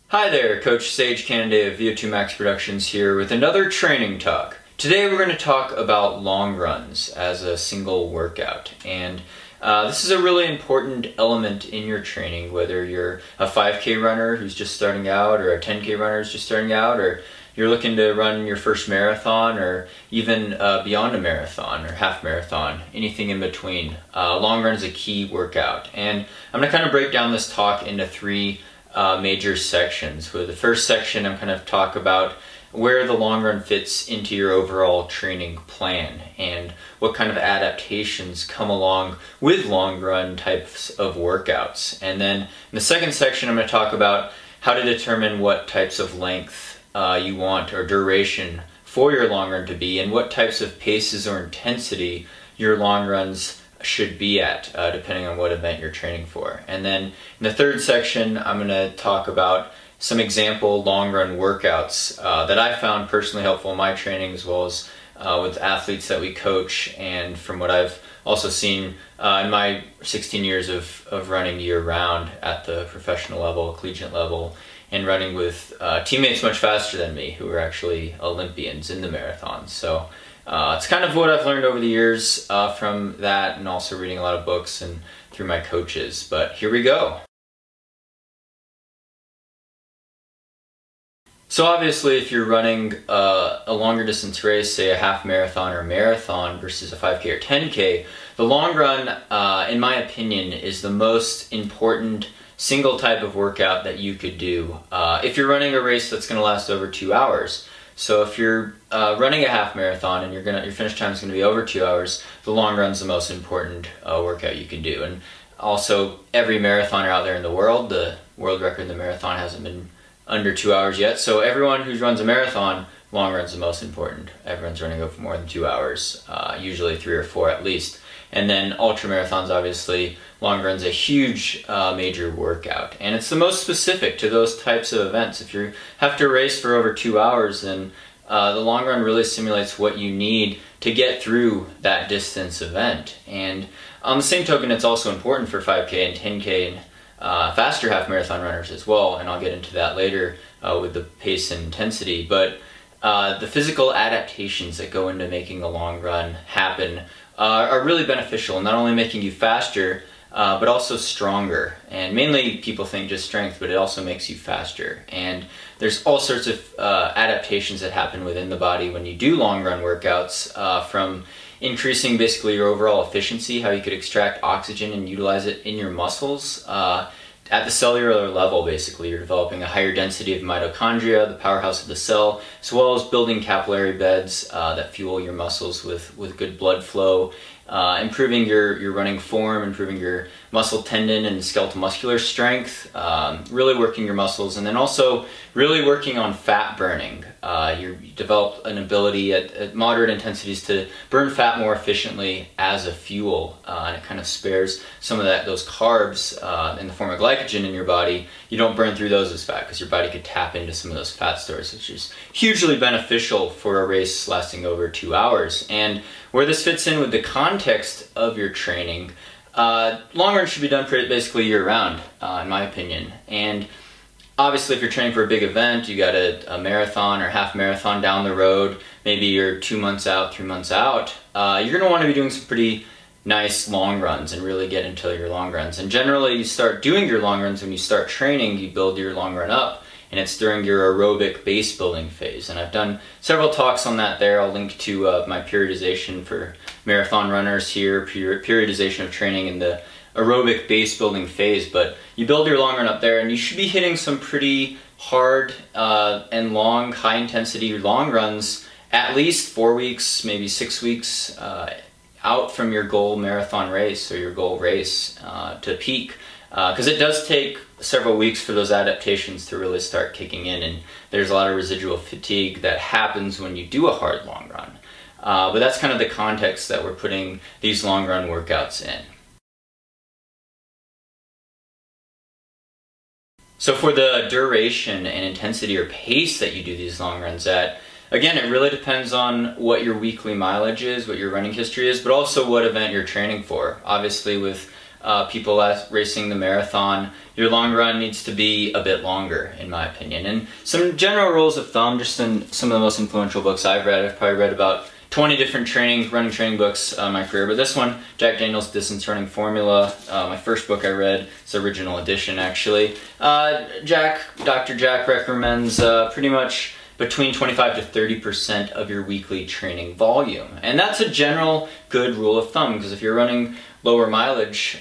Hi there, Coach Sage Canaday of VO2 Max Productions here with another training talk. Today we're going to talk about long runs as a single workout, and this is a really important element in your training, whether you're a 5K runner who's just starting out, or a 10K runner who's just starting out, or you're looking to run your first marathon, or even beyond a marathon or half marathon, anything in between. Long run is a key workout, and I'm going to kind of break down this talk into three major sections. With the first section, I'm kind of talk about where the long run fits into your overall training plan and what kind of adaptations come along with long run types of workouts. And then in the second section, I'm going to talk about how to determine what types of length you want or duration for your long run to be, and what types of paces or intensity your long runs should be at, depending on what event you're training for. And then in the third section, I'm going to talk about some example long run workouts that I found personally helpful in my training, as well as with athletes that we coach, and from what I've also seen in my 16 years of running year round at the professional level, collegiate level, and running with teammates much faster than me who are actually Olympians in the marathon. So it's kind of what I've learned over the years from that, and also reading a lot of books and through my coaches. But here we go. So obviously, if you're running a longer distance race, say a half marathon or marathon versus a 5K or 10K, the long run, in my opinion, is the most important single type of workout that you could do if you're running a race that's going to last over 2 hours. So if you're running a half marathon and your finish time is going to be over 2 hours, the long run is the most important workout you can do. And also, every marathoner out there in the world record in the marathon hasn't been under 2 hours yet. So everyone who runs a marathon, long run's the most important. Everyone's running over more than 2 hours, usually 3 or 4 at least. And then ultra marathons, obviously, long run's a huge major workout, and it's the most specific to those types of events. If you have to race for over 2 hours, then the long run really simulates what you need to get through that distance event. And on the same token, it's also important for 5K and 10K and faster half marathon runners as well, and I'll get into that later with the pace and intensity. But the physical adaptations that go into making a long run happen are really beneficial, not only making you faster, but also stronger. And mainly people think just strength, but it also makes you faster. And there's all sorts of adaptations that happen within the body when you do long run workouts, from increasing basically your overall efficiency, how you could extract oxygen and utilize it in your muscles. At the cellular level, basically, you're developing a higher density of mitochondria, the powerhouse of the cell, as well as building capillary beds that fuel your muscles with good blood flow, improving your running form, improving your muscle tendon and skeletal muscular strength, really working your muscles, and then also really working on fat burning. You develop an ability at moderate intensities to burn fat more efficiently as a fuel, and it kind of spares some of those carbs in the form of glycogen in your body. You don't burn through those as fat because your body could tap into some of those fat stores, which is hugely beneficial for a race lasting over 2 hours. And where this fits in with the context of your training, long run should be done basically year round, in my opinion. And obviously, if you're training for a big event, you got a marathon or half marathon down the road, maybe you're 2 months out, 3 months out, you're going to want to be doing some pretty nice long runs and really get into your long runs. And generally, you start doing your long runs when you start training. You build your long run up, and it's during your aerobic base building phase. And I've done several talks on that there. I'll link to my periodization for marathon runners here, periodization of training in the aerobic base building phase. But you build your long run up there, and you should be hitting some pretty hard and long, high intensity long runs at least 4 weeks, maybe 6 weeks out from your goal marathon race or your goal race to peak. Because it does take several weeks for those adaptations to really start kicking in, and there's a lot of residual fatigue that happens when you do a hard long run. But that's kind of the context that we're putting these long run workouts in. So for the duration and intensity or pace that you do these long runs at, again, it really depends on what your weekly mileage is, what your running history is, but also what event you're training for. Obviously, with people racing the marathon, your long run needs to be a bit longer, in my opinion. And some general rules of thumb, just in some of the most influential books I've probably read about 20 different running training books in my career, but this one, Jack Daniel's Distance Running Formula, my first book I read, it's the original edition actually. Dr. Jack recommends pretty much between 25 to 30% of your weekly training volume. And that's a general good rule of thumb, because if you're running lower mileage,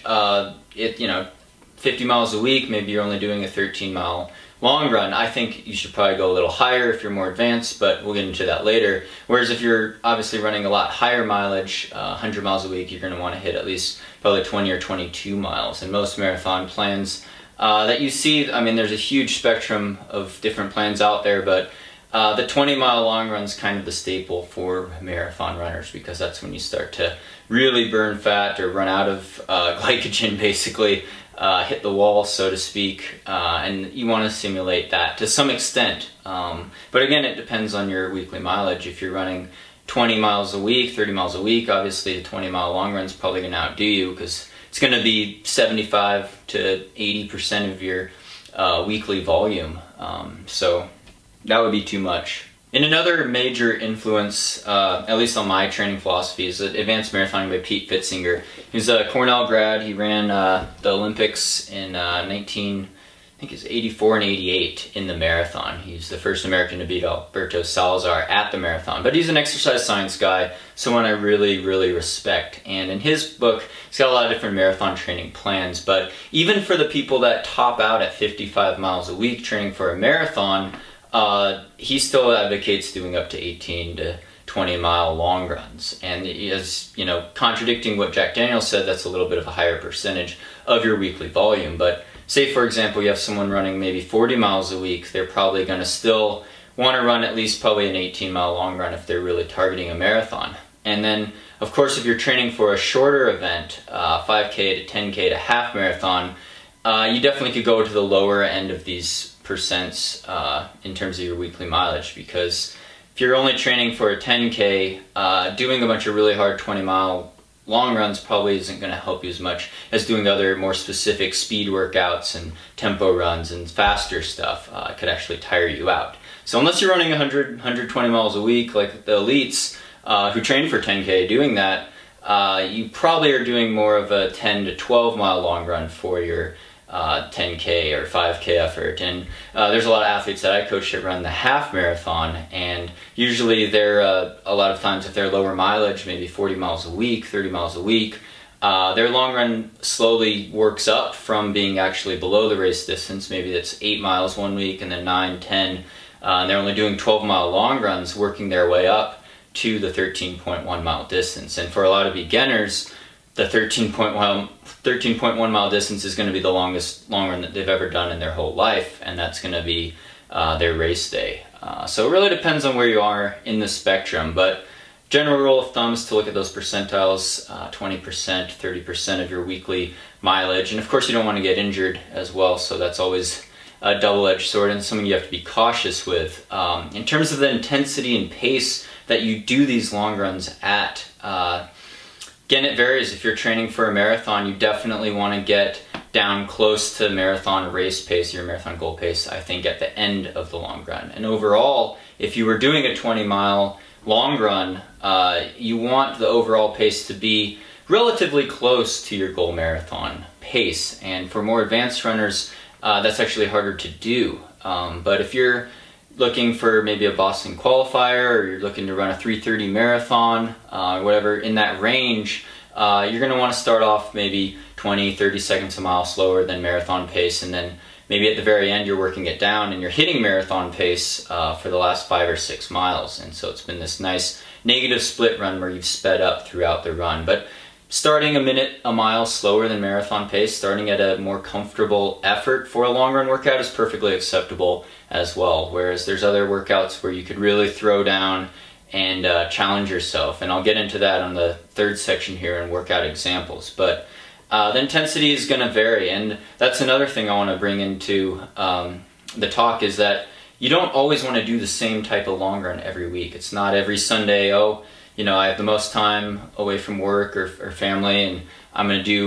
50 miles a week, maybe you're only doing a 13-mile long run. I think you should probably go a little higher if you're more advanced, but we'll get into that later. Whereas if you're obviously running a lot higher mileage, 100 miles a week, you're going to want to hit at least probably 20 or 22 miles. And most marathon plans that you see, I mean, there's a huge spectrum of different plans out there, but the 20-mile long run is kind of the staple for marathon runners, because that's when you start to really burn fat or run out of glycogen, basically. Hit the wall, so to speak, and you want to simulate that to some extent. But again, it depends on your weekly mileage. If you're running 20 miles a week, 30 miles a week, obviously the 20-mile long run is probably going to outdo you, because it's going to be 75 to 80% of your weekly volume. So that would be too much. And another major influence, at least on my training philosophy, is Advanced Marathoning by Pete Pfitzinger. He's a Cornell grad. He ran the Olympics in 84 and 88 in the marathon. He's the first American to beat Alberto Salazar at the marathon. But he's an exercise science guy, someone I really, really respect. And in his book, he's got a lot of different marathon training plans. But even for the people that top out at 55 miles a week training for a marathon, he still advocates doing up to 18 to 20-mile long runs. And he is, contradicting what Jack Daniels said, that's a little bit of a higher percentage of your weekly volume. But say, for example, you have someone running maybe 40 miles a week, they're probably going to still want to run at least probably an 18-mile long run if they're really targeting a marathon. And then, of course, if you're training for a shorter event, 5K to 10K to half marathon, you definitely could go to the lower end of these percents in terms of your weekly mileage, because if you're only training for a 10K, doing a bunch of really hard 20-mile long runs probably isn't going to help you as much as doing other more specific speed workouts and tempo runs and faster stuff. Could actually tire you out. So unless you're running 120 miles a week like the elites who train for 10K, doing that, you probably are doing more of a 10 to 12 mile long run for your 10K or 5K effort. And there's a lot of athletes that I coach that run the half marathon, and usually they're a lot of times, if they're lower mileage, maybe 40 miles a week, 30 miles a week, their long run slowly works up from being actually below the race distance. Maybe it's 8 miles one week and then 9, 10, and they're only doing 12-mile long runs, working their way up to the 13.1 mile distance. And for a lot of beginners, the 13.1 mile distance is going to be the longest long run that they've ever done in their whole life, and that's going to be their race day. So it really depends on where you are in the spectrum, but general rule of thumb is to look at those percentiles, 20%, 30% of your weekly mileage. And of course you don't want to get injured as well, so that's always a double-edged sword and something you have to be cautious with. In terms of the intensity and pace that you do these long runs at, again, it varies. If you're training for a marathon, you definitely want to get down close to marathon race pace, your marathon goal pace, I think, at the end of the long run. And overall, if you were doing a 20-mile long run, you want the overall pace to be relatively close to your goal marathon pace. And for more advanced runners, that's actually harder to do. But if you're looking for maybe a Boston qualifier, or you're looking to run a 3:30 marathon, whatever, in that range, you're going to want to start off maybe 20-30 seconds a mile slower than marathon pace, and then maybe at the very end you're working it down and you're hitting marathon pace for the last 5 or 6 miles. And so it's been this nice negative split run where you've sped up throughout the run. But starting a minute a mile slower than marathon pace, starting at a more comfortable effort for a long run workout, is perfectly acceptable as well. Whereas there's other workouts where you could really throw down and challenge yourself. And I'll get into that on the third section here in workout examples. But the intensity is going to vary. And that's another thing I want to bring into the talk, is that you don't always want to do the same type of long run every week. It's not every Sunday, I have the most time away from work or family, and I'm going to do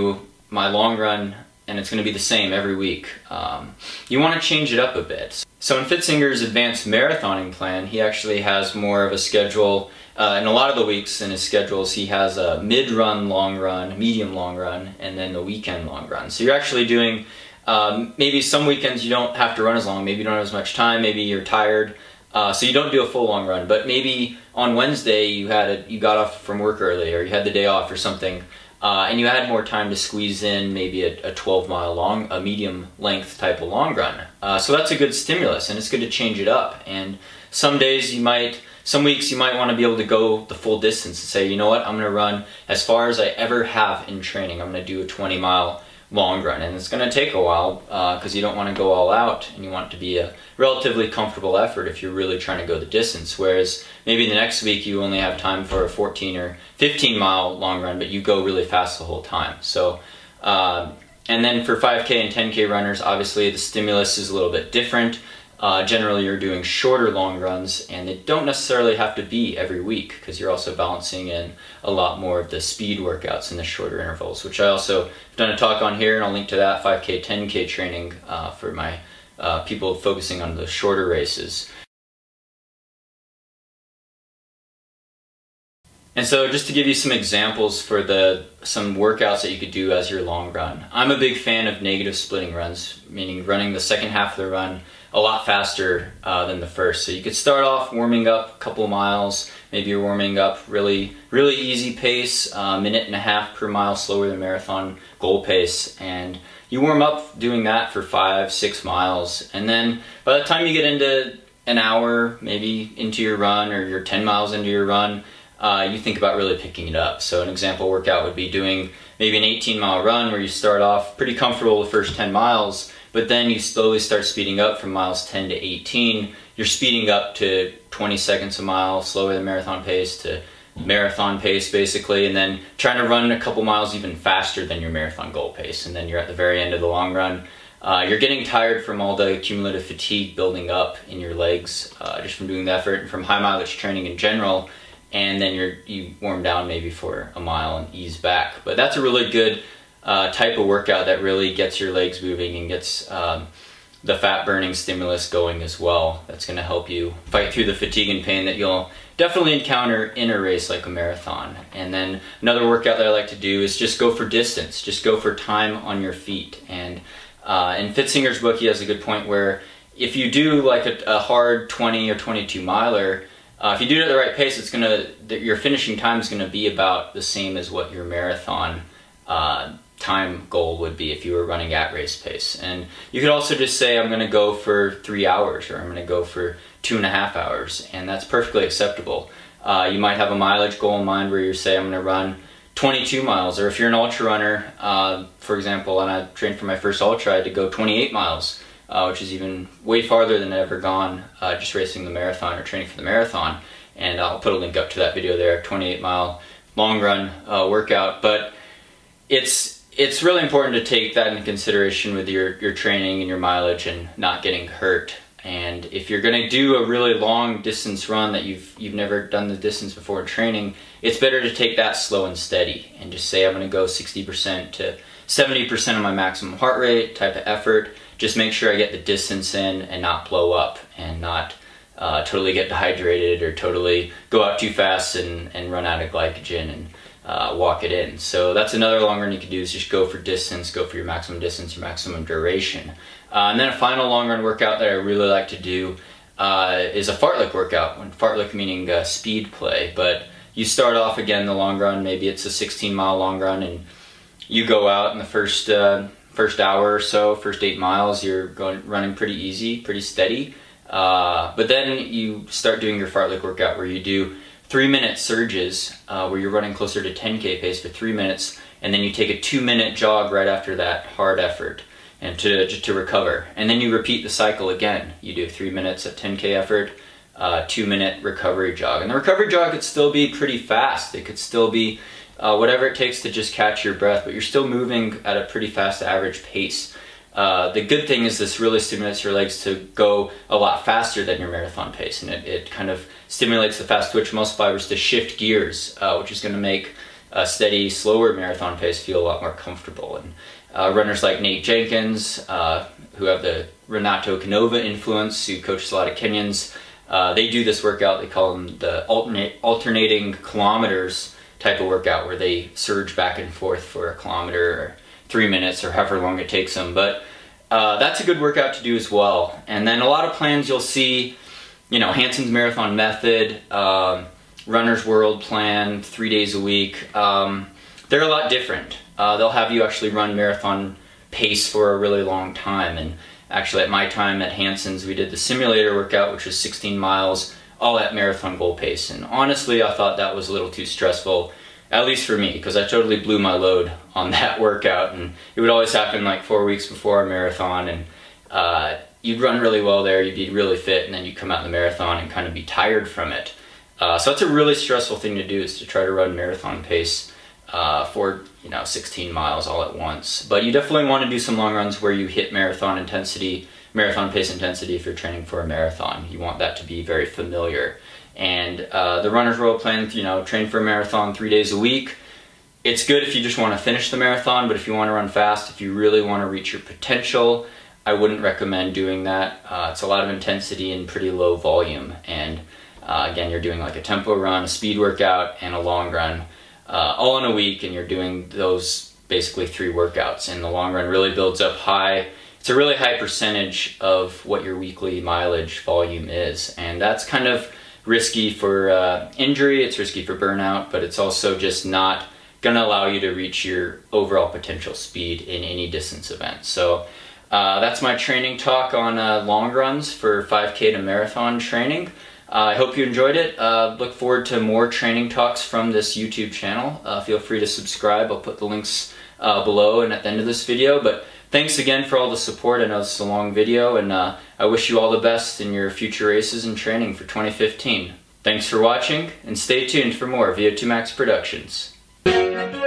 my long run, and it's going to be the same every week. You want to change it up a bit. So in Fitzinger's advanced marathoning plan, he actually has more of a schedule. In a lot of the weeks in his schedules, he has a mid-run long run, medium long run, and then the weekend long run. So you're actually doing, maybe some weekends you don't have to run as long, maybe you don't have as much time, maybe you're tired, so you don't do a full long run. But maybe on Wednesday you got off from work early, or you had the day off or something, and you had more time to squeeze in maybe a 12-mile long, a medium length type of long run. So that's a good stimulus, and it's good to change it up. And some days some weeks you might want to be able to go the full distance and say, you know what, I'm going to run as far as I ever have in training. I'm going to do a 20-mile long run, and it's going to take a while because you don't want to go all out, and you want it to be a relatively comfortable effort if you're really trying to go the distance. Whereas maybe the next week you only have time for a 14 or 15 mile long run, but you go really fast the whole time. So and then for 5K and 10K runners, obviously the stimulus is a little bit different. Generally you're doing shorter long runs, and they don't necessarily have to be every week, because you're also balancing in a lot more of the speed workouts in the shorter intervals, which I also have done a talk on here, and I'll link to that 5K, 10K training for my people focusing on the shorter races. And so just to give you some examples for some workouts that you could do as your long run. I'm a big fan of negative splitting runs, meaning running the second half of the run a lot faster than the first. So you could start off warming up a couple miles. Maybe you're warming up really easy pace, minute and a half per mile slower than marathon goal pace. And you warm up doing that for 5-6 miles. And then by the time you get into an hour, maybe into your run, or you're 10 miles into your run, you think about really picking it up. So an example workout would be doing maybe an 18-mile run where you start off pretty comfortable the first 10 miles, but then you slowly start speeding up from miles 10 to 18. You're speeding up to 20 seconds a mile, slower than marathon pace, to marathon pace basically, and then trying to run a couple miles even faster than your marathon goal pace. And then you're at the very end of the long run. You're getting tired from all the cumulative fatigue building up in your legs, just from doing the effort and from high mileage training in general. And then you warm down maybe for a mile and ease back. But that's a really good type of workout that really gets your legs moving and gets the fat burning stimulus going as well. That's going to help you fight through the fatigue and pain that you'll definitely encounter in a race like a marathon. And then another workout that I like to do is just go for distance, just go for time on your feet. And in Fitzinger's book, he has a good point where if you do like a hard 20 or 22 miler, if you do it at the right pace, your finishing time is going to be about the same as what your marathon time goal would be if you were running at race pace. And you could also just say, I'm going to go for 3 hours, or I'm going to go for 2.5 hours, and that's perfectly acceptable. You might have a mileage goal in mind where you say, I'm going to run 22 miles, or if you're an ultra runner, for example, and I trained for my first ultra, I had to go 28 miles. Which is even way farther than I've ever gone just racing the marathon or training for the marathon. And I'll put a link up to that video there, 28-mile long run workout. But it's really important to take that into consideration with your training and your mileage and not getting hurt. And if you're going to do a really long distance run that you've never done the distance before in training, it's better to take that slow and steady and just say, I'm going to go 60% to 70% of my maximum heart rate type of effort. Just make sure I get the distance in and not blow up and not totally get dehydrated or totally go out too fast and run out of glycogen and walk it in. So that's another long run you can do, is just go for distance, go for your maximum distance, your maximum duration. And then a final long run workout that I really like to do is a fartlek workout. Fartlek meaning speed play, but you start off again the long run, maybe it's a 16-mile long run, and you go out in the first hour or so, first 8 miles, you're running pretty easy, pretty steady. But then you start doing your fartlek workout where you do 3-minute surges where you're running closer to 10K pace for 3 minutes, and then you take a 2-minute jog right after that hard effort and to recover. And then you repeat the cycle again. You do 3 minutes at 10K effort, 2-minute recovery jog. And the recovery jog could still be pretty fast. It could still be whatever it takes to just catch your breath, but you're still moving at a pretty fast average pace. The good thing is this really stimulates your legs to go a lot faster than your marathon pace, and it kind of stimulates the fast twitch muscle fibers to shift gears, which is going to make a steady, slower marathon pace feel a lot more comfortable. And runners like Nate Jenkins, who have the Renato Canova influence, who coaches a lot of Kenyans, they do this workout. They call them the alternating kilometers type of workout, where they surge back and forth for a kilometer or 3 minutes or however long it takes them. But that's a good workout to do as well. And then a lot of plans you'll see, you know, Hanson's Marathon Method, Runner's World Plan, 3 days a week. They're a lot different. They'll have you actually run marathon pace for a really long time. And actually at my time at Hanson's, we did the simulator workout, which was 16 miles, all at marathon goal pace. And honestly, I thought that was a little too stressful, at least for me, because I totally blew my load on that workout. And it would always happen like 4 weeks before a marathon, and you'd run really well there, you'd be really fit, and then you'd come out in the marathon and kind of be tired from it. So that's a really stressful thing to do, is to try to run marathon pace for 16 miles all at once. But you definitely want to do some long runs where you hit marathon pace intensity if you're training for a marathon. You want that to be very familiar. And the Runner's World Plan, train for a marathon 3 days a week. It's good if you just want to finish the marathon, but if you want to run fast, if you really want to reach your potential, I wouldn't recommend doing that. It's a lot of intensity and pretty low volume. And again, you're doing like a tempo run, a speed workout, and a long run all in a week, and you're doing those basically 3 workouts. And the long run really builds up high. It's a really high percentage of what your weekly mileage volume is. And that's kind of risky for injury, it's risky for burnout, but it's also just not going to allow you to reach your overall potential speed in any distance event. So that's my training talk on long runs for 5K to marathon training. I hope you enjoyed it. Look forward to more training talks from this YouTube channel. Feel free to subscribe. I'll put the links below and at the end of this video. But thanks again for all the support. I know this is a long video, and I wish you all the best in your future races and training for 2015. Thanks for watching, and stay tuned for more VO2 Max Productions.